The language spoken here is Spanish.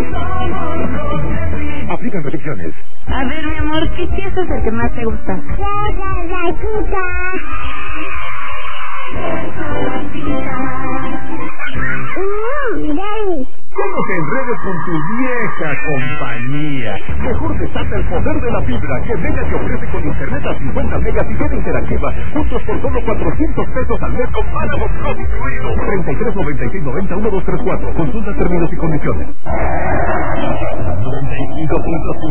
Aplican restricciones. A ver, mi amor, ¿qué queso es el que más te gusta? ¿Cómo te enredes con tu vieja compañía? Mejor desata el poder de la fibra que Mega te ofrece con internet a 50 megas y web interactiva, juntos por solo 400 pesos al mes con páramos Plus incluido. 33 96 90 1234. Consulta términos y condiciones. 95.5